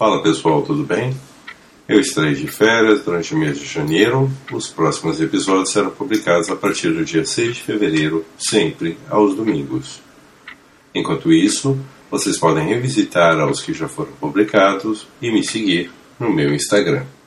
Fala pessoal, tudo bem? Eu estarei de férias durante o mês de janeiro. Os próximos episódios serão publicados a partir do dia 6 de fevereiro, sempre aos domingos. Enquanto isso, vocês podem revisitar aos que já foram publicados e me seguir no meu Instagram.